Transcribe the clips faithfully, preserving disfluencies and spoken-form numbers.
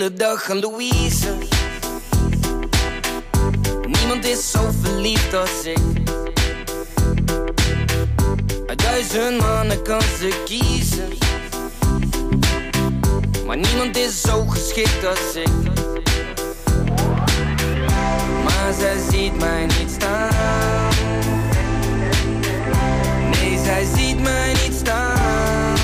hele dag aan Louise. Niemand is zo verliefd als ik. Uit duizend mannen kan ze kiezen. Maar niemand is zo geschikt als ik. Maar zij ziet mij niet staan. Nee, zij ziet mij niet staan.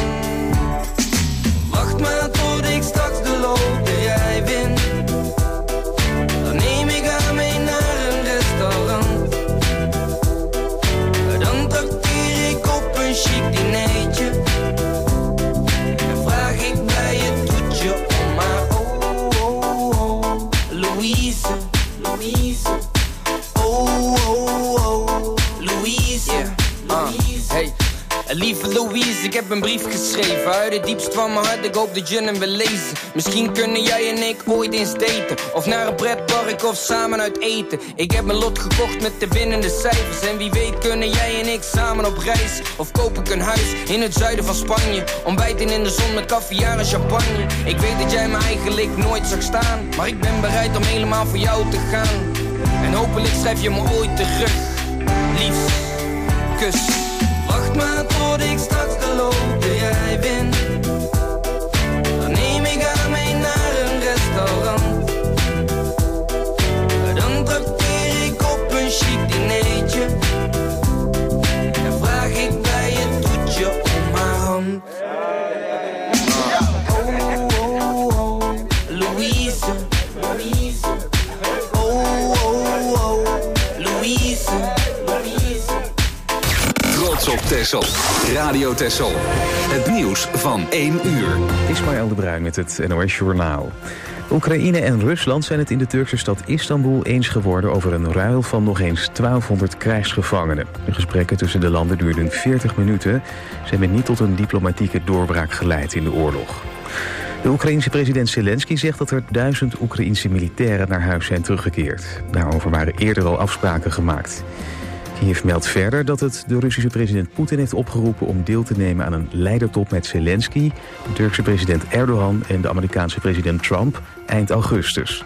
Wacht maar tot ik straks de loterij jij wint. Dan neem ik haar mee naar een restaurant. Dan trakteer ik op een chic dinertje. En vraag ik bij het toetje om maar oh, oh, oh, Louise, Louise. Oh, oh, oh, Louise, yeah. uh, hey. Lieve Louise, ik heb een brief geschreven uit het diepst van mijn hart, ik hoop dat je hem wil lezen. Misschien kunnen jij en ik ooit eens daten, of naar een pretpark of samen uit eten. Ik heb mijn lot gekocht met de winnende cijfers. En wie weet kunnen jij en ik samen op reis. Of koop ik een huis in het zuiden van Spanje, ontbijten in de zon met caviar en champagne. Ik weet dat jij me eigenlijk nooit zag staan, maar ik ben bereid om helemaal voor jou te gaan. En hopelijk schrijf je me ooit terug. Liefst, kus. Wacht maar tot ik straks de loterij win. Dan neem ik haar mee naar een restaurant. Dan trakteer ik op een chic dinertje. En vraag ik bij het toetje om haar hand. Oh, oh, oh, Louise, Louise. Oh, oh, oh, Louise, Louise. Trots op Texel. Radio Texel. Het nieuws van één uur. Ismaël de Bruin met het N O S Journaal. Oekraïne en Rusland zijn het in de Turkse stad Istanbul eens geworden over een ruil van nog eens twaalfhonderd krijgsgevangenen. De gesprekken tussen de landen duurden veertig minuten. Ze hebben niet tot een diplomatieke doorbraak geleid in de oorlog. De Oekraïense president Zelensky zegt dat er duizend Oekraïense militairen naar huis zijn teruggekeerd. Daarover waren eerder al afspraken gemaakt. Kiev meldt verder dat het de Russische president Poetin heeft opgeroepen om deel te nemen aan een leidertop met Zelensky, de Turkse president Erdogan en de Amerikaanse president Trump eind augustus.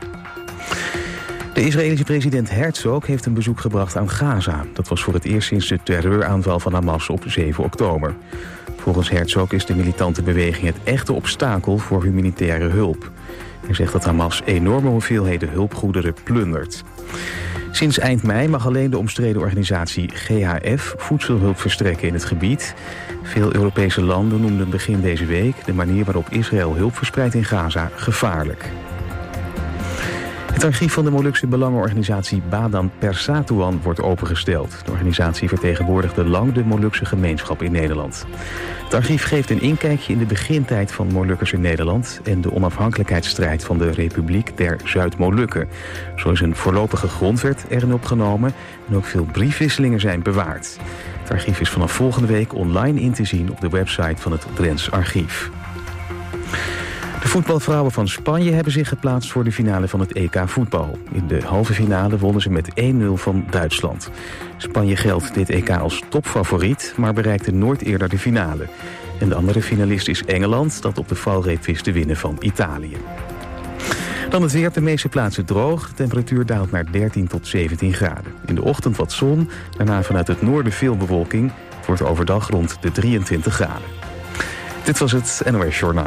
De Israëlische president Herzog heeft een bezoek gebracht aan Gaza. Dat was voor het eerst sinds de terreuraanval van Hamas op zeven oktober. Volgens Herzog is de militante beweging het echte obstakel voor humanitaire hulp. Hij zegt dat Hamas enorme hoeveelheden hulpgoederen plundert. Sinds eind mei mag alleen de omstreden organisatie G H F voedselhulp verstrekken in het gebied. Veel Europese landen noemden begin deze week de manier waarop Israël hulp verspreidt in Gaza gevaarlijk. Het archief van de Molukse belangenorganisatie Badan Persatuan wordt opengesteld. De organisatie vertegenwoordigde lang de Molukse gemeenschap in Nederland. Het archief geeft een inkijkje in de begintijd van Molukkers in Nederland en de onafhankelijkheidsstrijd van de Republiek der Zuid-Molukken. Zo is een voorlopige grondwet erin opgenomen en ook veel briefwisselingen zijn bewaard. Het archief is vanaf volgende week online in te zien op de website van het Drents Archief. De voetbalvrouwen van Spanje hebben zich geplaatst voor de finale van het E K voetbal. In de halve finale wonnen ze met één nul van Duitsland. Spanje geldt dit E K als topfavoriet, maar bereikte nooit eerder de finale. En de andere finalist is Engeland, dat op de valreep wist te winnen van Italië. Dan het weer, op de meeste plaatsen droog. De temperatuur daalt naar dertien tot zeventien graden. In de ochtend wat zon, daarna vanuit het noorden veel bewolking. Het wordt overdag rond de drieëntwintig graden. Dit was het N O S Journaal.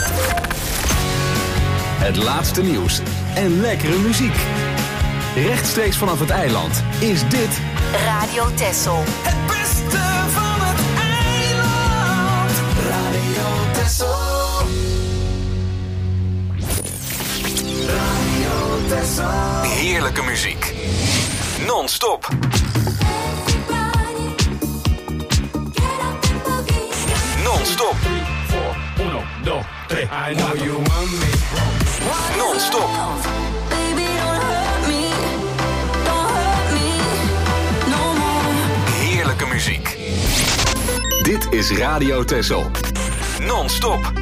Het laatste nieuws en lekkere muziek. Rechtstreeks vanaf het eiland is dit Radio Texel. Het beste van het eiland. Radio Texel. Radio Texel. Heerlijke muziek. Non-stop. Non-stop. Uno, dos, tres. I know you want me. Non-stop. Baby, don't hurt me. Don't hurt me no more. Heerlijke muziek. Dit is Radio Texel. Non-stop.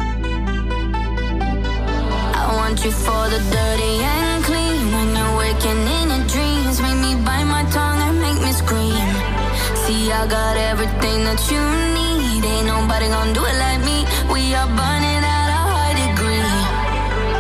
I want you for the dirty and clean. When you're waking in your dreams, make me bite my tongue and make me scream. See, I got everything that you need. Ain't nobody gonna do it like me. We are burning at a high degree.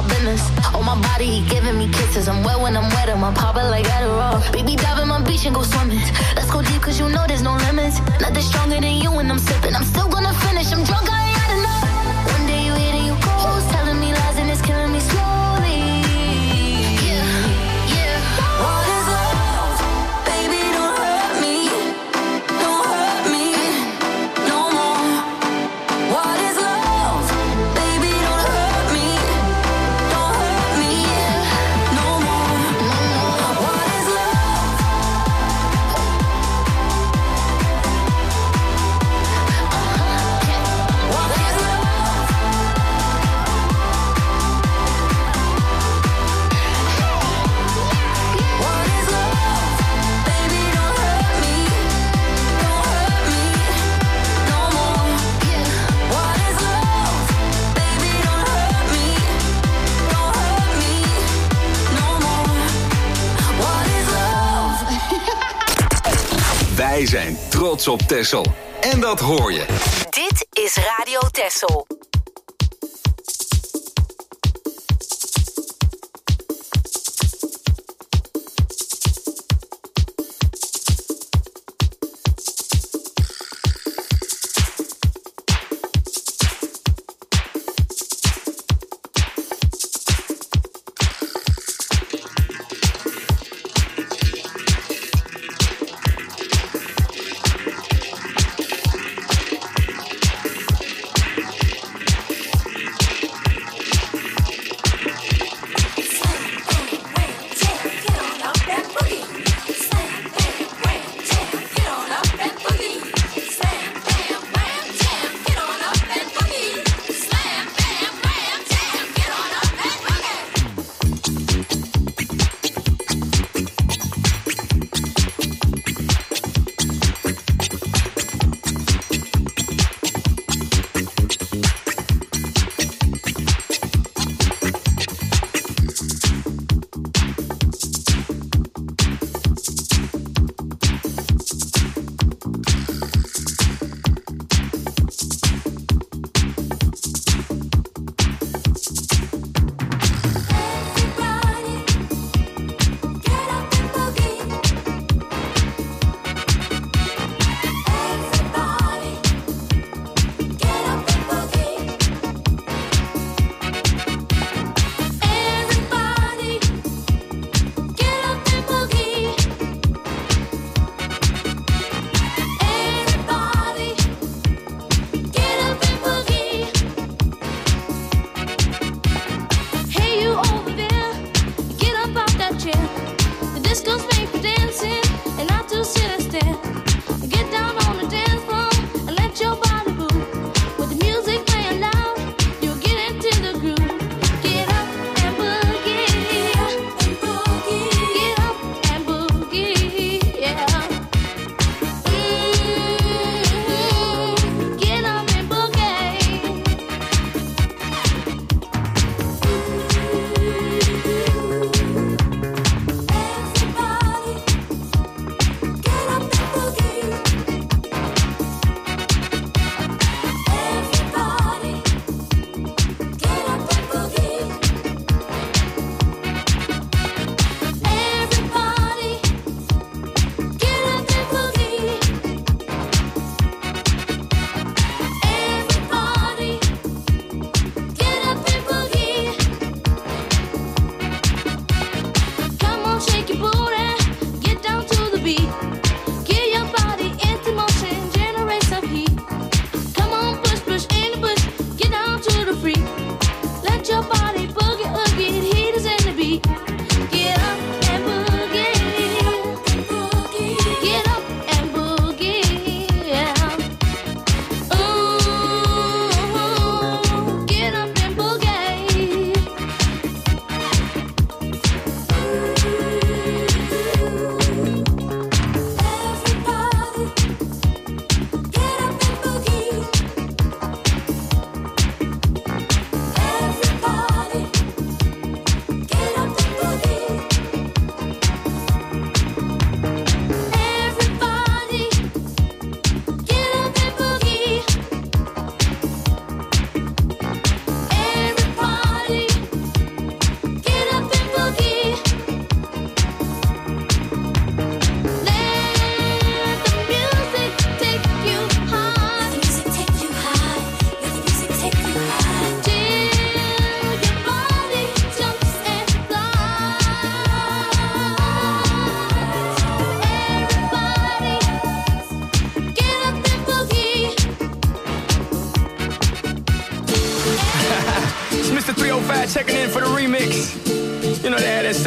business. On my body, he giving me kisses. I'm wet when I'm wet, I'm popping like Adderall. Baby, dive in my beach and go swimming. Let's go deep, cause you know there's no limits. Nothing stronger than you when I'm sipping. I'm still gonna finish, I'm drunk, I ain't had enough. One day you hit and you go, telling me lies and it's killing me slowly. Yeah, yeah. What is love? Baby, don't hurt me. Don't hurt me no more. What is love? Baby, don't hurt me. Don't hurt me no more. What is love? What is love? What is love? Baby, don't hurt me. Don't hurt me no more. What is love? Baby, don't hurt me. Don't hurt me no more. What is love? Wij zijn trots op Texel. En dat hoor je. Dit is Radio Texel.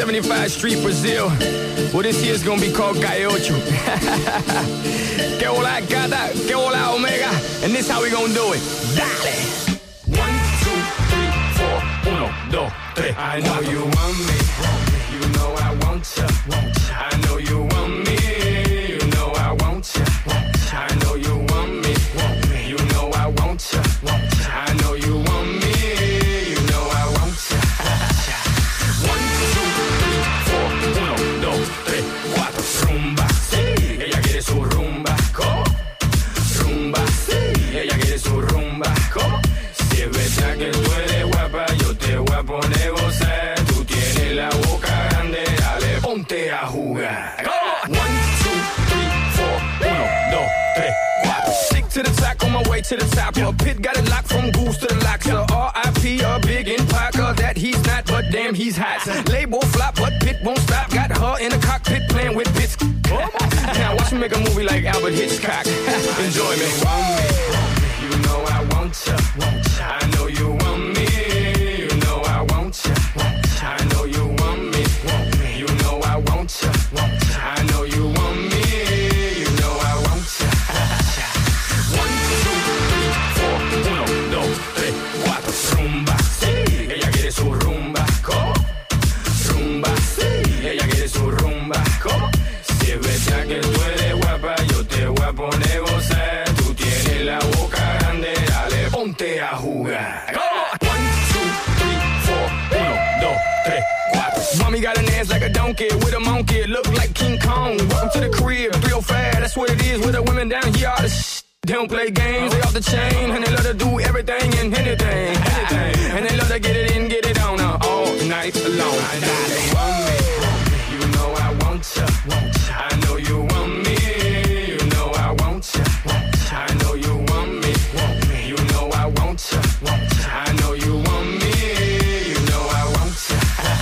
seventy-five Street, Brazil. Well, this year's gonna be called Calle Ocho. Que hola gata, que hola omega. And this how we gonna do it. Dale. One, two, three, four. Uno, dos, tres. I know you want me. You know I want ya. I know you want me. You know I want ya. I know you want me. You know I want ya. I know you want me. You know I want ya. One, two, three, four. Uno, dos, tres, cuatro. Rumba, sí. Ella quiere su rumba. ¿Cómo? Rumba, sí. Ella quiere su rumba. ¿Cómo? Si es verdad que tú eres guapa, yo te voy a poner gozar. Tú tienes la boca grande, dale, ponte a jugar. One, two, three, four. Uno, dos, tres, cuatro. Stick to the track on my way to the top. A pit got it locked from goose to the locks. R I P a big in Parker that he's not, but damn he's hot. Label flop, but Pit won't stop. Got her in the cockpit playing with bits. Now watch me make a movie like Albert Hitchcock. Enjoy me. You know I want ya. I know you want me. You know I want ya. I know you want me. You know I want ya. I know you want me. You know I want ya. One, two, three, four. Uno, dos, tres, cuatro. Rumba, sí. Ella quiere su rumba. ¿Cómo? Rumba, sí. Ella quiere su rumba. ¿Cómo? Si es verdad que tú eres guapa, yo te voy a poner gozar. Tú tienes la boca grande, dale, ponte a jugar. One, two, three, four. Uno, dos, tres, cuatro. Mommy got an ass like a donkey with a monkey. Look like King Kong. Welcome to the crib, three oh five. That's what it is with the women down here. All the sh- They don't play games, they off the chain. And they love to do everything and anything, anything. And they love to get it in, get it on uh, all night long. I know you want me. You know I want ya. I know you want me. You know I want ya. I know you want me. You know I want ya. I know you want me. You know I want ya.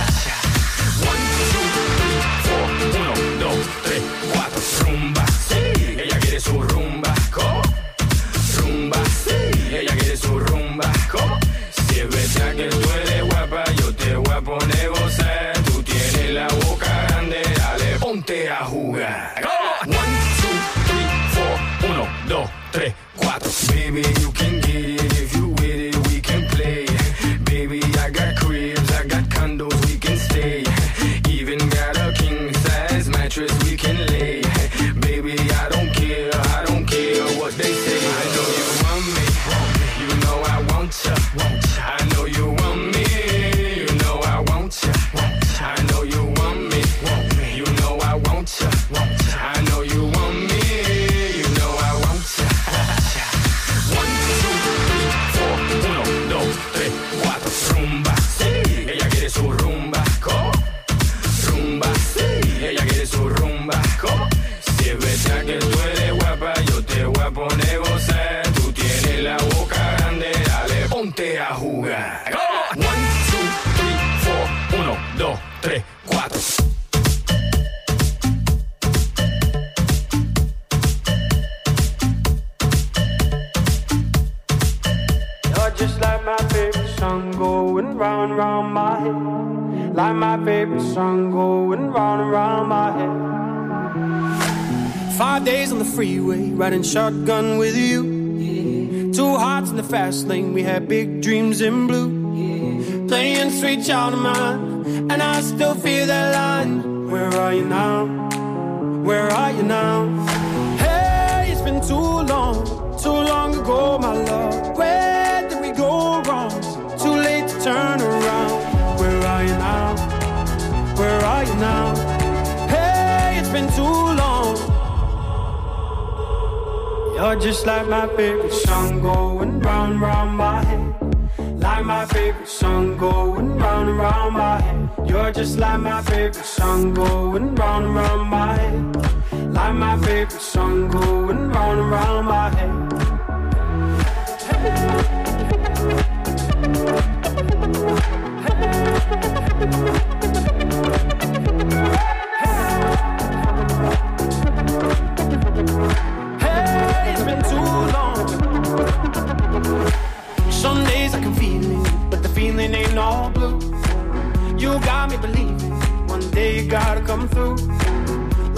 One, two, three, four. Uno, dos, tres, cuatro. Rumba, sí. Ella quiere su rumba. ¿Cómo? Rumba, sí. Ella quiere su rumba. ¿Cómo? Si es verdad que tú eres guapa, yo te voy a poner gozar. Tú tienes la boca grande, dale, ponte a jugar. One, two, three, four. Uno, dos, tres, cuatro. Baby, you can get it if you with it, we can play. Baby, I got cribs, I got condos, we can stay. Even got a king size mattress we can lay. Baby, I don't care, I don't care what they say. I know you want me, you know I want ya. I know you want me, you know I want ya. I know you want me, you know I want ya. I know you want me, you know I want ya. One, two, three, four. Uno, dos, tres, cuatro. Rumba, sí. Ella quiere su rumba. ¿Cómo? Rumba, sí. Ella quiere su rumba. ¿Cómo? Si es verdad que tú eres guapa, yo te voy a poner gozar. Tú tienes la boca grande, dale, ponte a jugar. One, two, three, four. Uno, dos, tres, cuatro. You're just like my favorite song going round and round my head. Like my favorite song going round and round my head. Five days on the freeway, riding shotgun with you. Yeah. Two hearts in the fast lane, we had big dreams in blue. Yeah. Playing sweet child of mine, and I still feel that line. Where are you now? Where are you now? Hey, it's been too long, too long ago, my love. Where did we go wrong? Too late to turn around. Where are you now? Where are you now? Hey, it's been too long. You're just like my favorite song going round, round my head. Like my favorite song going round and round my head. You're just like my favorite song going round and round my head. Like my favorite song going round and round my head. Hey, it's been too long. Some days I can feel it, but the feeling ain't all blue. You got me believing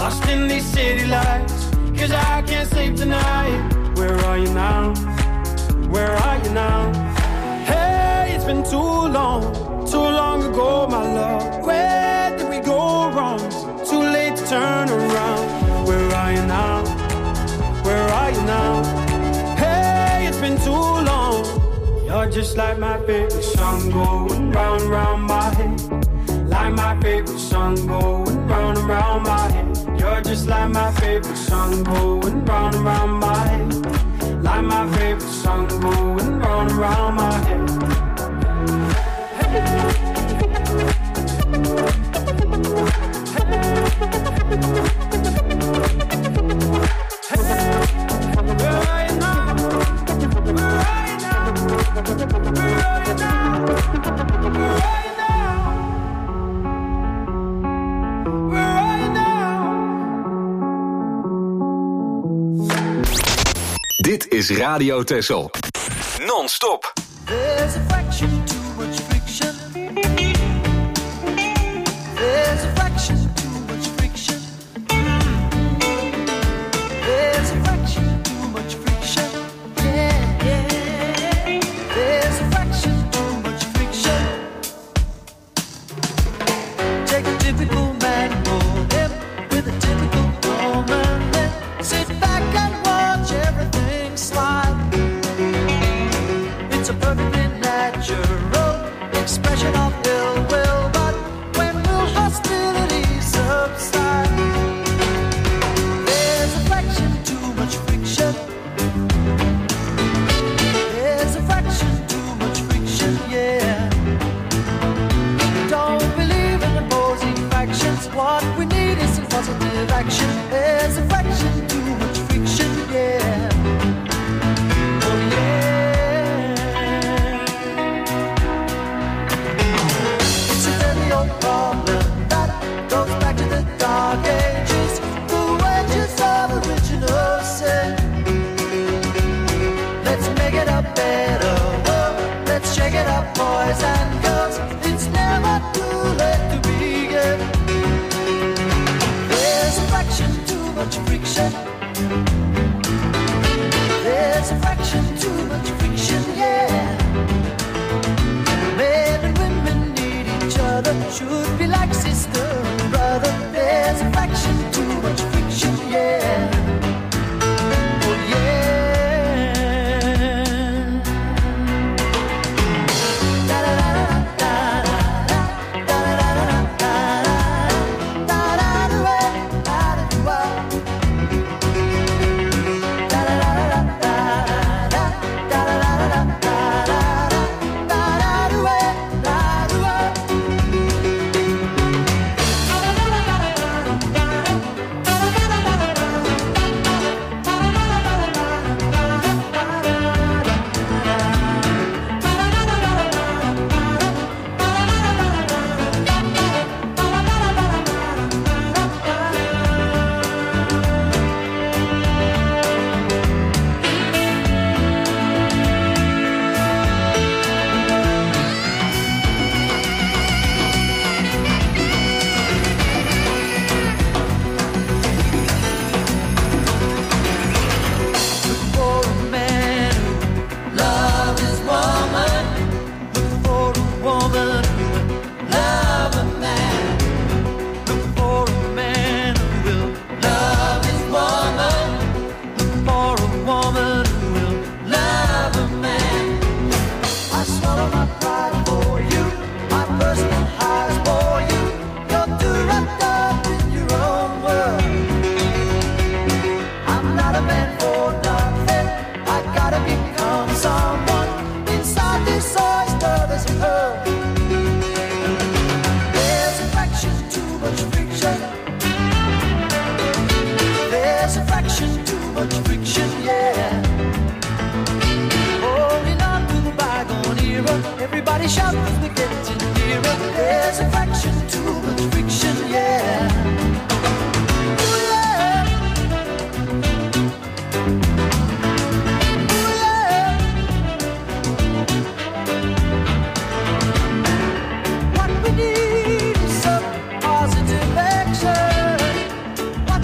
lost in these city lights, 'cause I can't sleep tonight. Where are you now? Where are you now? Hey, it's been too long, too long ago, my love. Where did we go wrong? Too late to turn around. Where are you now? Where are you now? Hey, it's been too long. You're just like my favorite song going round and round my head. Like my favorite song going round and round my head. You're just like my favorite song going round and round my head. Like my favorite song going round and round my head. Where are you now? Where are you now? Where are you now? Where are you now? Where are you now? Dit is Radio Texel. Non-stop. There's a fraction too much friction. There's a fraction too much friction. There's a fraction too much friction. Yeah, yeah. There's a fraction too much friction. Take a typical man and mold him with a typical woman. Then sit back and watch everything slide. It's a perfectly natural expression of ill will, but when will hostilities subside? There's a fraction too much friction. There's a fraction too much friction, yeah. Don't believe in opposing factions. What we need is some positive action. There's a fraction too much friction, yeah. Oh yeah. It's a very old problem that goes back to the dark ages. The wages of original sin. Let's make it a better world. Let's shake it up, boys and girls. It's never too late to begin. There's a fraction too much friction. There's a fraction too much friction, yeah. Men and women need each other, should be like sister and brother. There's a fraction too much friction, yeah. Oh yeah. Da da da da da da da da da da da da da da. Everybody shout as we get nearer. There's a fraction too much friction, yeah. Ooh, yeah. Ooh, yeah. What we need is some positive action. What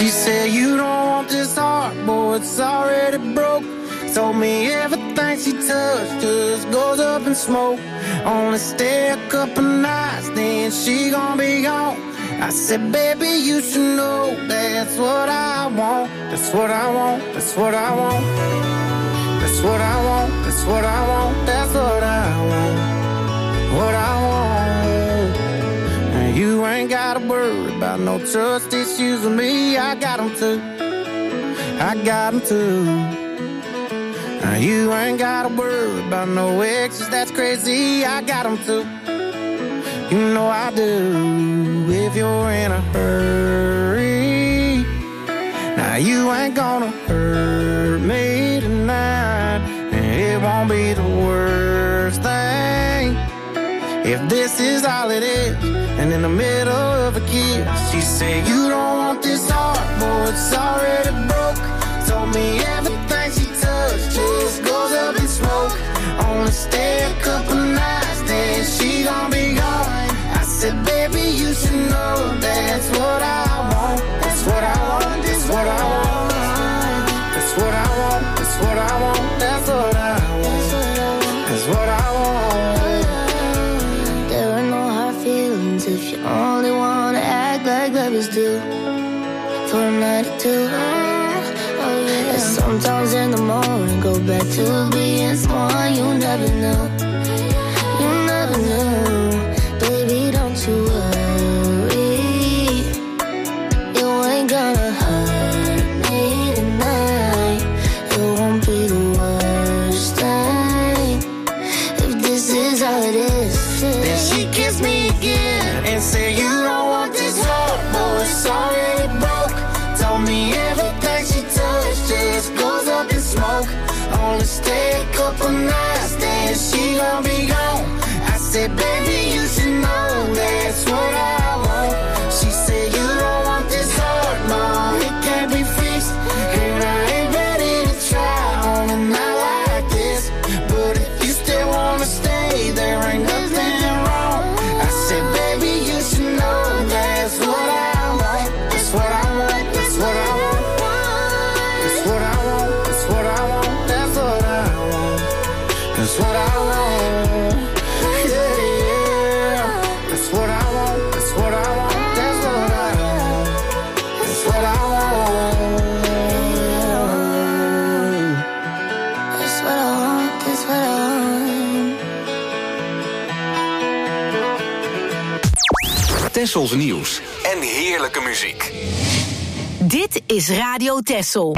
She said you don't want this heart, boy, it's already broke. Told me everything she touched just goes up in smoke. Only stay a couple nights, then she gon' be gone. I said, baby, you should know that's what I want. That's what I want, that's what I want. That's what I want, that's what I want. That's what I want, what I want. And you ain't gotta worry about no trust issues with me. I got them too, I got them too. Now you ain't gotta worry about no exes, that's crazy, I got them too. You know I do, if you're in a hurry. Now you ain't gonna hurt me tonight, and it won't be the worst thing if this is all it is. And in the middle of a kiss, she said you don't want this heart, boy, it's already broke. Told me everything she touched just goes up in smoke. Only stay a couple nights, then she gon' be gone. I said, baby, you should know that's what I want. That's what I want, that's what I want. That's what I want, that's what I want. That's what I want, that's what I want. There are no hard feelings if you only wanna act like lovers do. For a night or two. Oh yeah. Sometimes in the morning go back to being someone you never knew. You never knew. Baby, don't you worry. You ain't gonna hurt me tonight. It won't be the worst thing if this is all it is. Then she kissed me again and said you don't want this heart, boy, it's already broke. Told me everything she touched just goes up in smoke. Only stay a couple nights, then she gon' be gone. I said, baby, you should know that's what I want. She said, you don't want this heart, no, it can't be fixed. And I ain't ready to try on a night like this. But if you still wanna stay, there ain't nothing wrong. I said, baby, you should know that's what I want. That's what I want, that's what I want. That's what I want, that's what I want. That's what I want, that's what I want. Tessels nieuws en heerlijke muziek. Dit is Radio Tessel.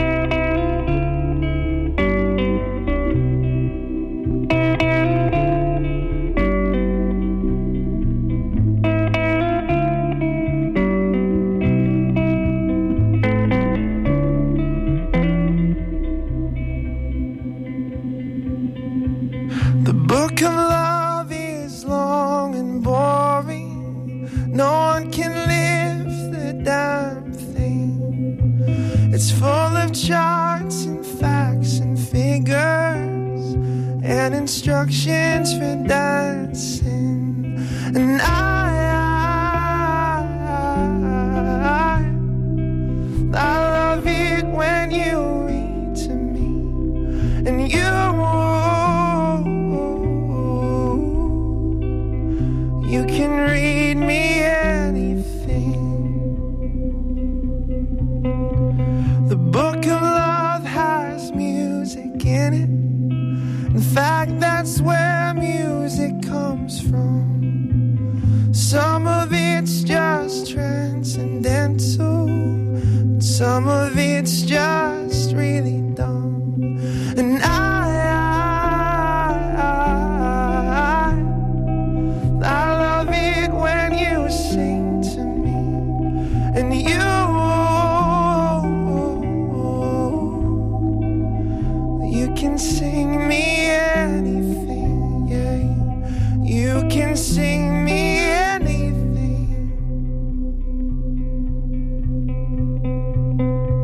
The book of love is long and boring. No one can lift the damn thing. It's full of charts and facts and figures and instructions for dancing. And I, I, I, I love it when you read to me. And you, you can read me anything. The book of love has music in it. In fact, that's where music comes from. Some of it's just transcendental, some of it's just really dumb. And I sing me anything, yeah. You can sing me anything.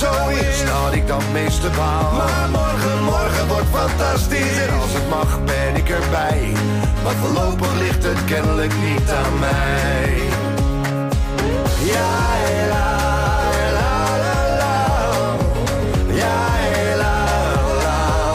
zo is, dat ik dan het meeste baal. Maar morgen, morgen wordt fantastisch. En als het mag ben ik erbij. Maar voorlopig ligt het kennelijk niet aan mij. Ja, la, la, la, la. Ja, la, la.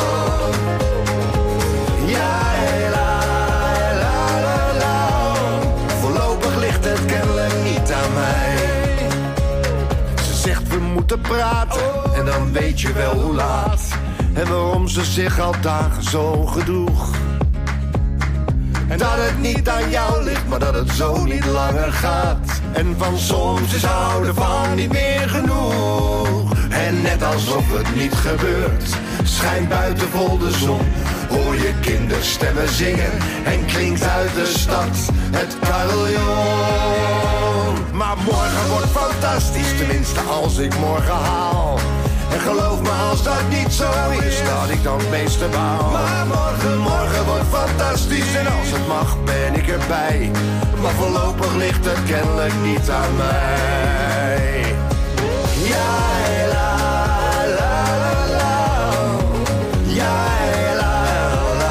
Ja, la, la, la, la. Voorlopig ligt het kennelijk niet aan mij. Ze zegt we moeten praten en dan weet je wel hoe laat. En waarom ze zich al dagen zo gedroeg. En dat het niet aan jou ligt, maar dat het zo niet langer gaat. En van soms is houden van niet meer genoeg. En net alsof het niet gebeurt, schijnt buiten vol de zon. Hoor je kinderstemmen zingen en klinkt uit de stad het carillon. Maar morgen wordt fantastisch, tenminste als ik morgen haal. En geloof me als dat niet zo is, dat ik dan het meeste baal. Maar morgen, morgen wordt fantastisch en als het mag ben ik erbij. Maar voorlopig ligt het kennelijk niet aan mij. Ja, la, la, la, la. Ja, la, la.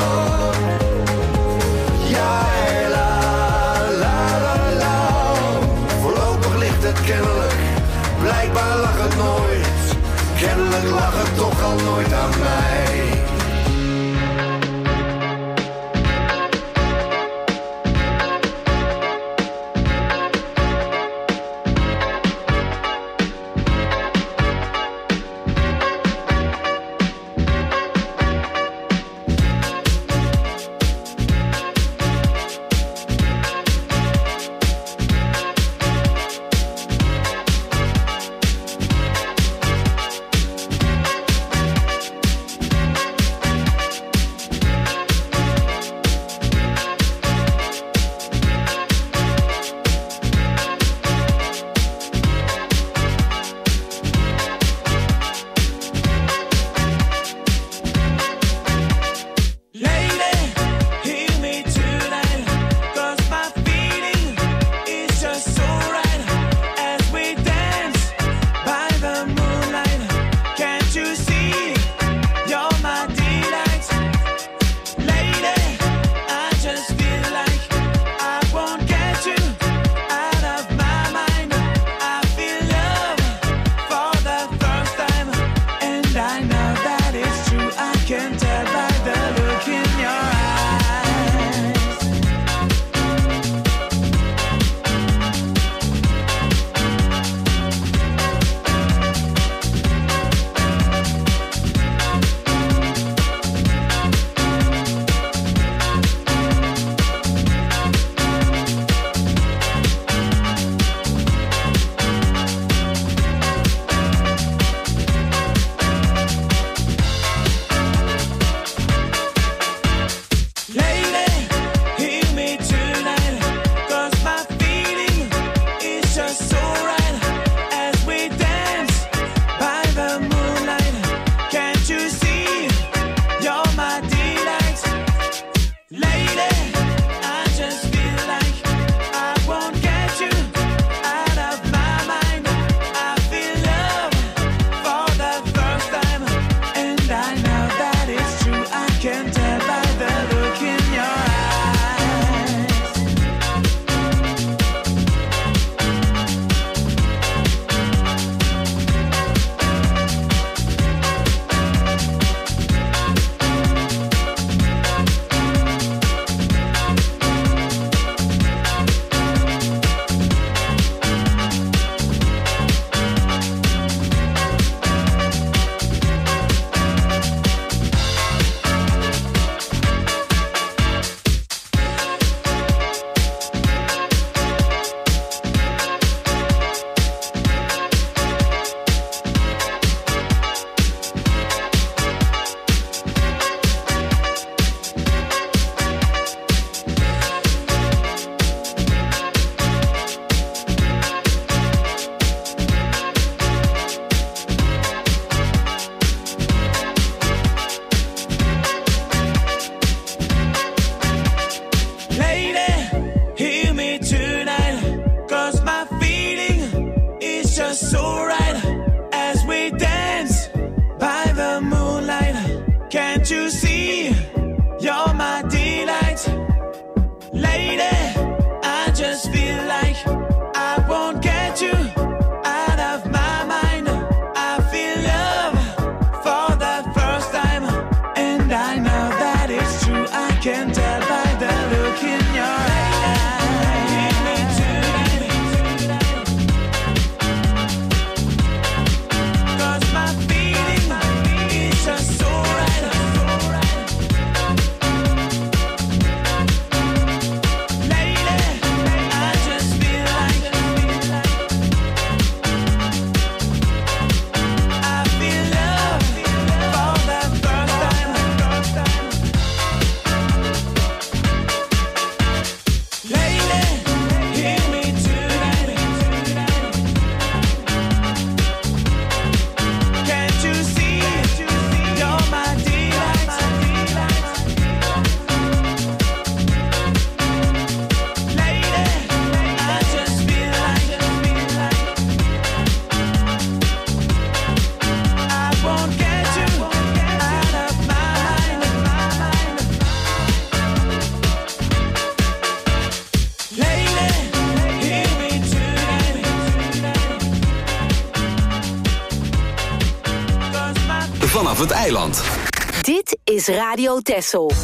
Ja, la, la, la, la. Voorlopig ligt het kennelijk, blijkbaar lag het nooit. Kennelijk lag het toch al nooit aan mij. so right as we vanaf het eiland. Dit is Radio Texel.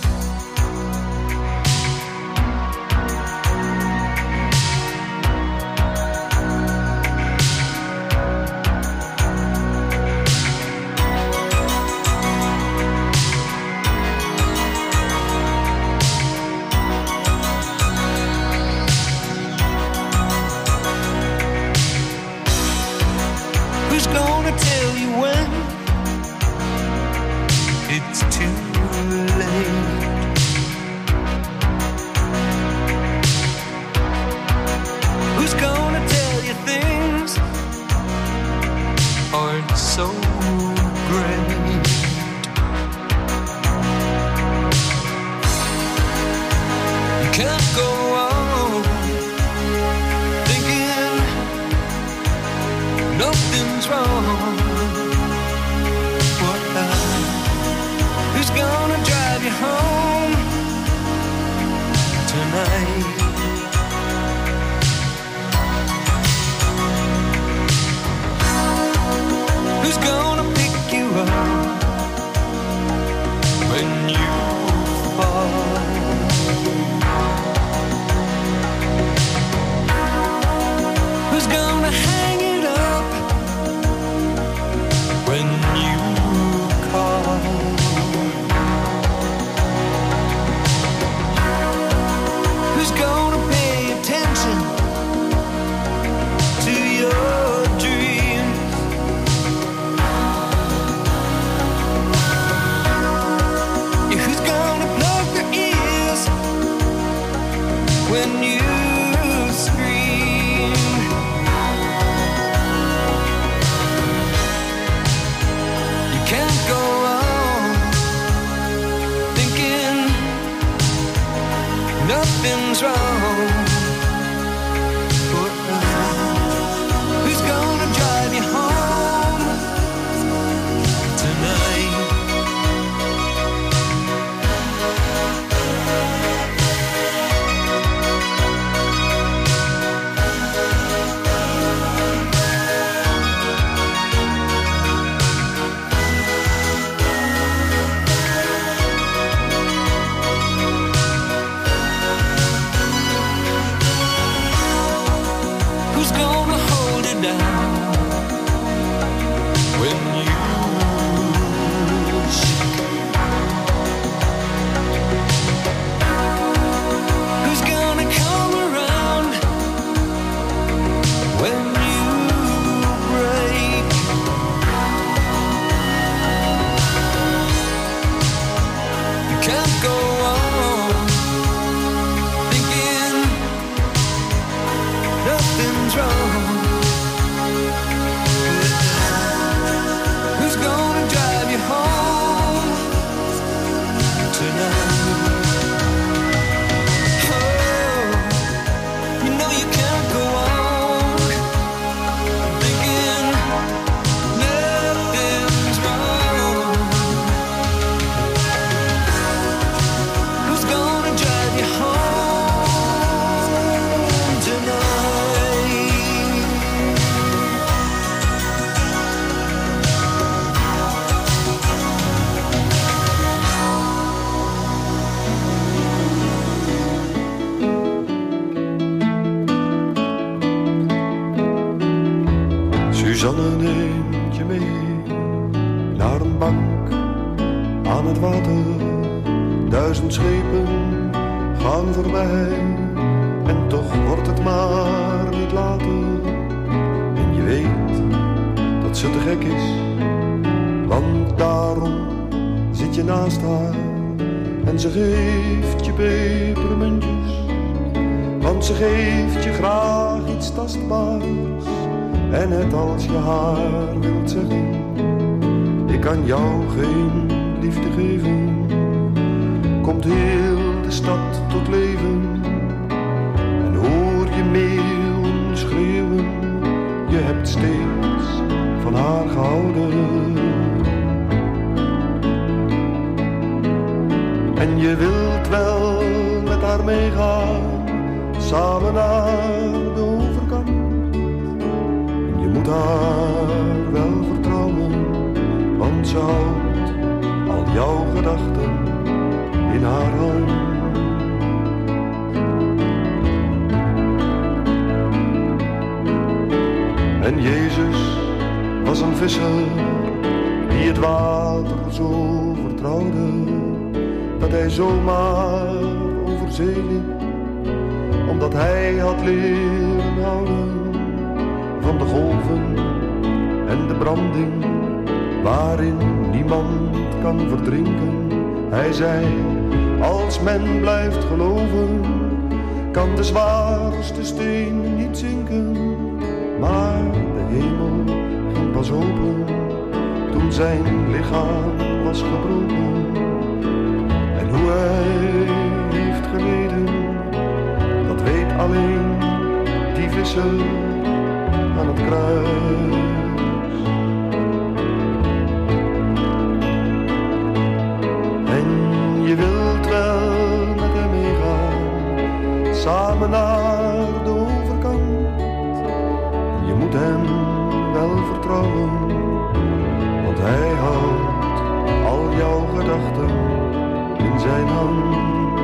Suzanne neemt je mee naar een bank aan het water. Duizend schepen gaan voorbij en toch wordt het maar niet later. En je weet dat ze te gek is, want daarom zit je naast haar. En ze geeft je pepermuntjes, want ze geeft je graag iets tastbaars. En net als je haar wilt zeggen, ik kan jou geen liefde geven, komt heel de stad tot leven. En hoor je meeuwen schreeuwen, je hebt steeds van haar gehouden. En je wilt wel met haar meegaan, samen naar de overkant. En je moet haar wel vertrouwen, want ze En Jezus was een visser die het water zo vertrouwde, dat hij zomaar over zee liep, omdat hij had leren houden van de golven en de branding, waarin niemand kan verdrinken. Hij zei, als men blijft geloven, kan de zwaarste steen niet zinken. Maar de hemel ging pas open toen zijn lichaam was gebroken. En hoe hij heeft geleden, dat weet alleen die visser aan het kruis. En je wilt wel met hem meegaan, samen naar de overkant. Je moet hem wel vertrouwen, want hij houdt al jouw gedachten in zijn hand.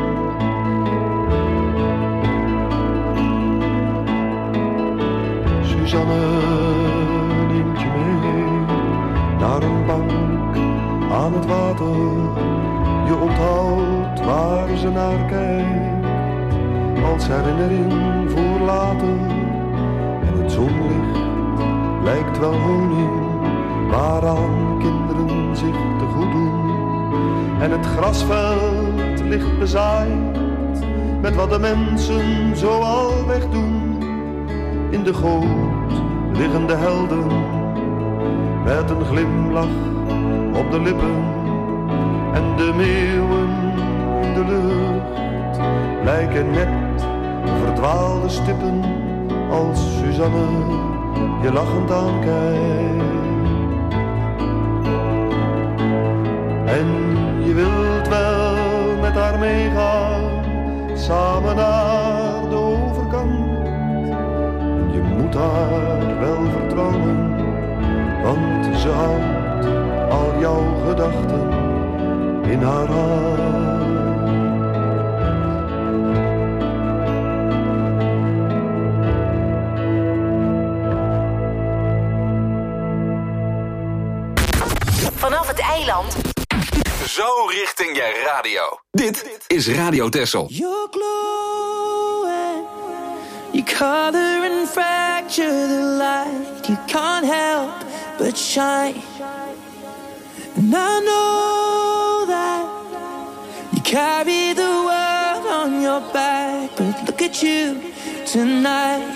Suzanne neemt je mee naar een bank aan het water. Je onthoudt waar ze naar kijkt, als herinnering voor later. En het zonlicht lijkt wel honing, waaraan kinderen zich te goed doen. En het grasveld ligt bezaaid met wat de mensen zo al wegdoen. In de goot liggen de helden met een glimlach op de lippen. En de meeuwen in de lucht lijken net verdwaalde stippen, als Suzanne je lachend aankijkt. En je wilt wel met haar meegaan, samen naar de overkant. En je moet haar wel vertrouwen, want ze houdt al jouw gedachten in haar hand. Vanaf het eiland. Zo richting je radio. Dit is Radio Texel. You're glowing, you color and fracture the light. You can't help but shine. And I know that you carry the world on your back, but look at you tonight.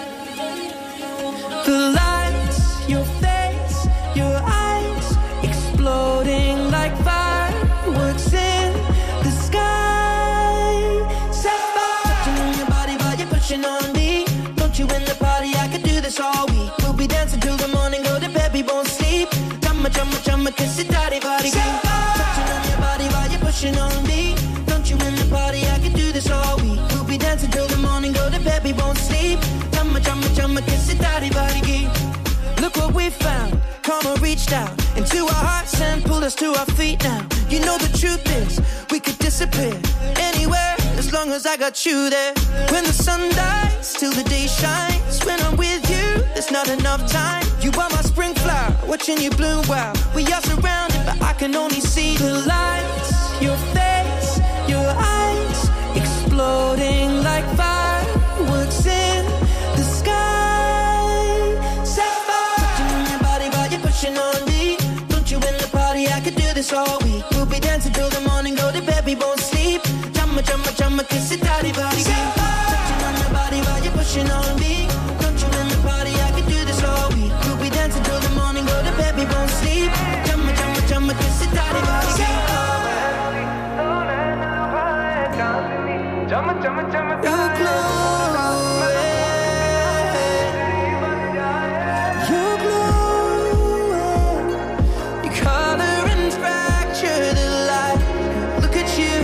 The lights, your face, your eyes, exploding like fireworks in the sky. Sapphire, touching on your body while you're pushing on me. Don't you in the party? I could do this all week. We'll be dancing till the morning, go to bed, we won't sleep. Chumma, chumma, chumma, kiss it, daddy, body. Touching on your body while you're pushing on me. Don't you in the party? I could do this all week. We'll be dancing till the morning, go to bed, we won't sleep. Chumma, chumma, chumma, kiss it, daddy, body. Look what we found. Karma reached out into our hearts and pulled us to our feet now. You know the truth is, we could disappear anywhere as long as I got you there. When the sun dies, till the day shines. When I'm with you, there's not enough time. You are my spring flower, watching you bloom wild. We are surrounded, but I can only see the lights. Your face, your eyes, exploding like fireworks in the sky. Sapphire, touching on your body while you're pushing on me. Don't you in the party? I could do this all week. We'll be dancing till the morning, go to bed, we won't sleep. Chumma, chumma, chumma, kiss it, daddy, body. Touching on your body while you're pushing on me. Don't you in the party? I could do this all week. We'll be dancing till the morning, go to bed, we won't sleep. Chumma, chumma, chumma, kiss it, daddy, body. You're glowing, you're glowing. You color and fracture the light. Look at you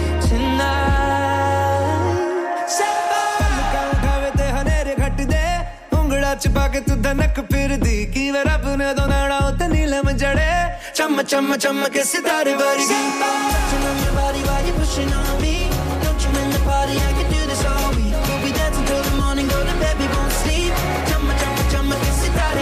tonight. Sapphire, hanere ghat de ungla chpa ke tu dhanak phirdi ki rab ne donara te neelam jade. Chumma chumma chumma ke sitare vargi. Touching on your body while you're pushing on me. Don't you in the party? I can do this all week. We'll be dancing till the morning, go to bed, we won't sleep. Chumma chumma chumma ke sitare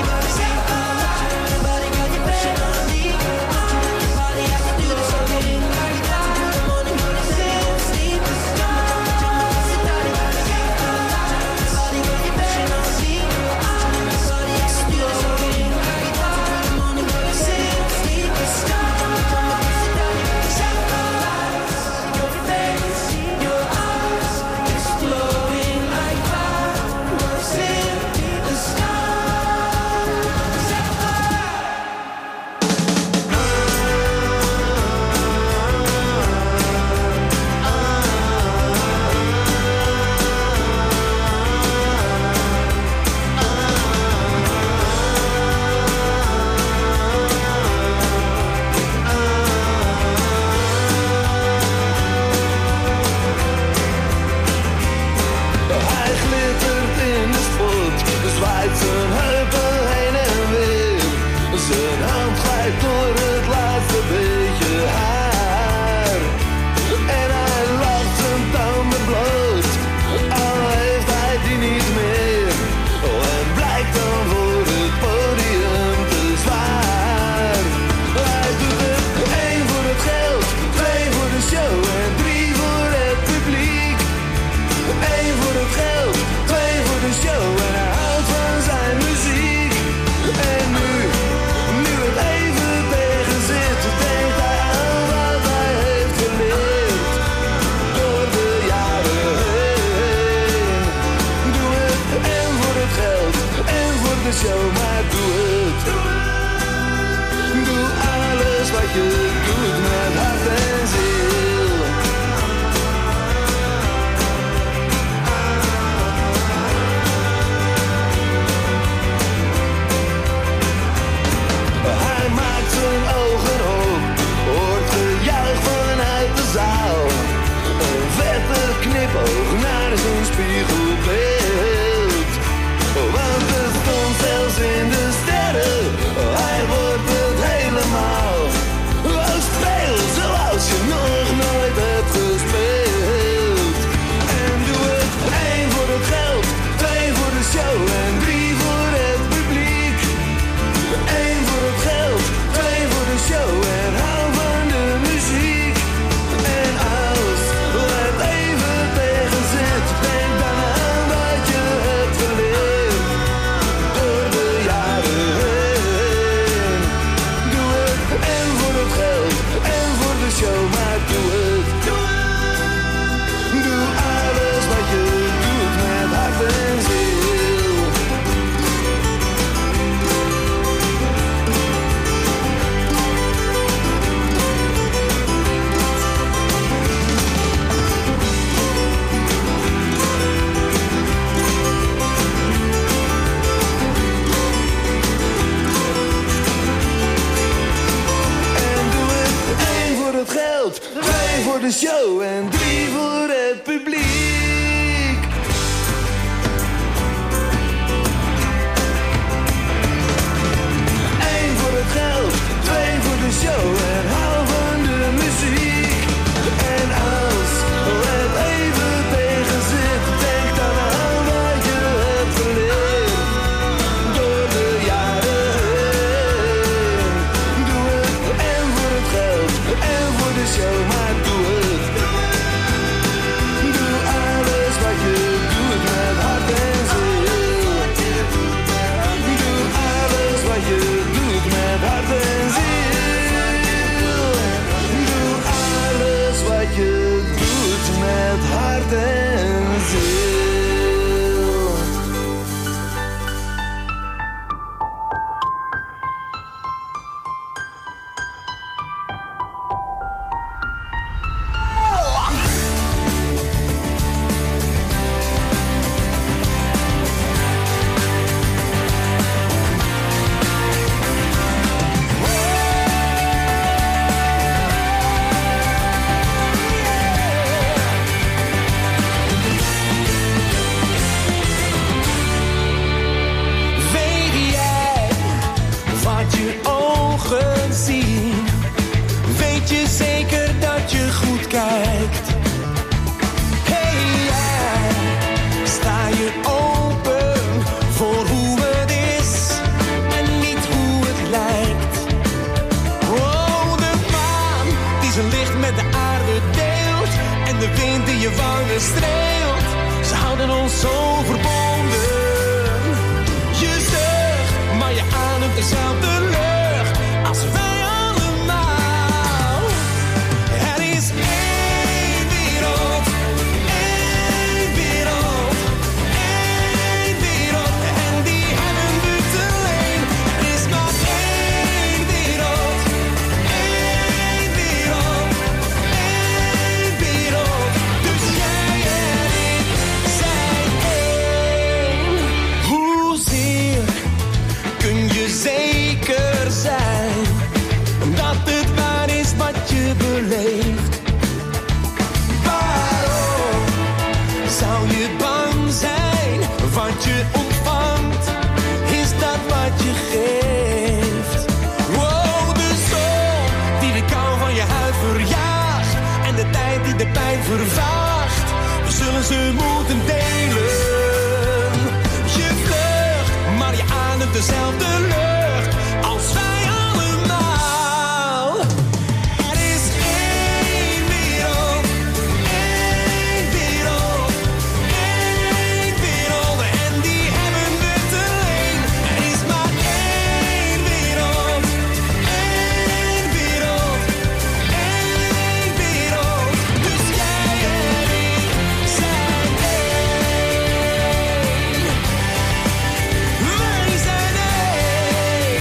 de show en drie voor het publiek. Eén voor het geld, twee voor de show en hou van de muziek. En als het even tegen zit, denk dan aan wat je hebt geleerd. Door de jaren heen. Doe het en voor het geld en voor de show, maar doe het. Doe alles wat je doet met hart en ziel. Doe alles wat je doet met hart en ziel. Doe alles wat je doet met hart en ziel. Weet jij wat je ogen zien? Weet je zeker dat je goed kijkt? Hey jij, sta je open voor hoe het is en niet hoe het lijkt? Oh, de maan die zijn licht met de aarde deelt en de wind die je wangen streelt, ze houden ons zo verbonden. Je zucht, maar je ademt dezelfde